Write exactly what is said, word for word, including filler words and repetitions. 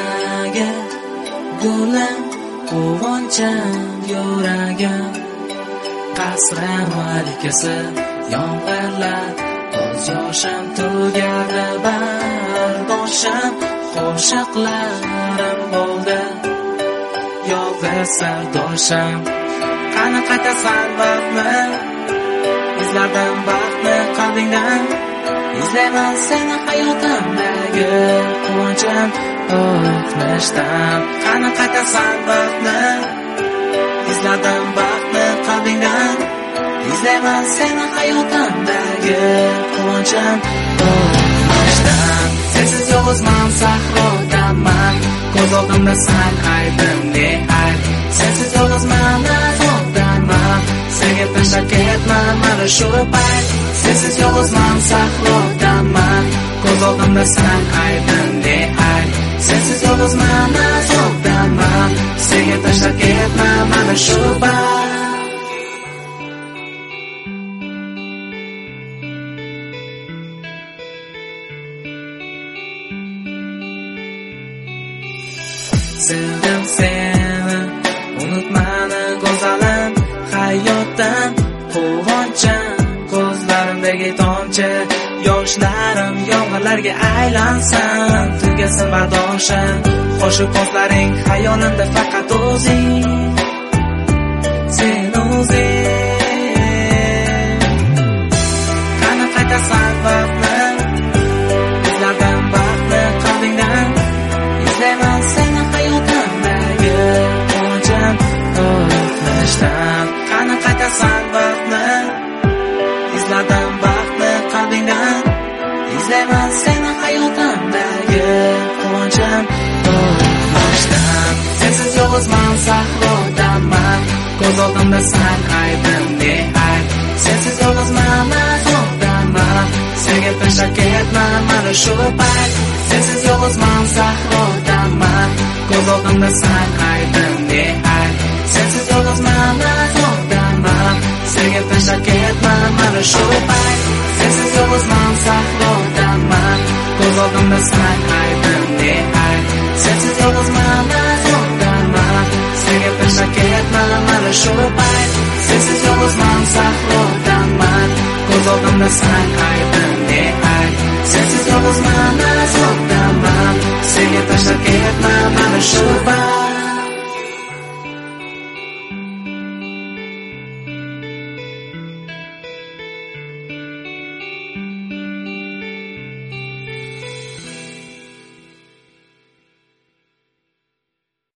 nimaga gulim quvoncham yuragim qasram malikasi yomg'irlar ko'z yoshim tugardi bardoshim qo'shiqlarim bo'ldi yolg'iz sardoshim qani qaytasan vaqtni izladim baxtni qalbingdan izlayman seni hayotimdagi quvonchim o'tmishdan qani qaytasan vaqtni izladim baxtni qalbingdan izlayman seni hayotimdagi quvonchim o'tmishdan sensiz yolg'izman sahrodaman ko'z oldimda san aybim ne ayb sensiz yolg'izman azobdaman senga tashlab ketman mana shu payt sensiz yolg'izman sahrodaman ko'z oldimda san aybim ne ayb sensiz yolg'izman azobdaman senga tashlab ketman mana shu payt sevdim seni unutmani go'zalim hayotdan quvonchim ko'zlarimdagi tomchi yoshlarim yomg'irlarga aylansin tugasin bardoshim qo'shib ko'zlaring xayolimda faqat o'zing sen o'zing qani qaytasan vaqtni izladim baxtni qalbingdan izlayman seni hayotimdagi quvonchim o'tmishdan qani qaytasan vaqtni izladim baxtni qalbingdan izlayman seni hayotimdagi quvonchim o'tmishdan sensiz yolg'izman sahrodaman ko'z oldimda san aybim ne ayb sensiz yolg'izman azobdaman senga tashlab ketman mana shu payt sensiz yolg'izman sahrodaman ko'z oldimda san aybim ne ayb sensiz yolg'izman azobdaman senga tashlab ketman mana shu payt sensiz yolg'izman sahrodaman ko'z oldimda san aybim ne ayb sensiz yolg'izman azobdaman senga tashlab ketman mana shu payt sensiz yolg'izman sahrodaman ko'z oldimda san aybim ne ayb sensiz yolg'izman azobdaman senga tashlab ketman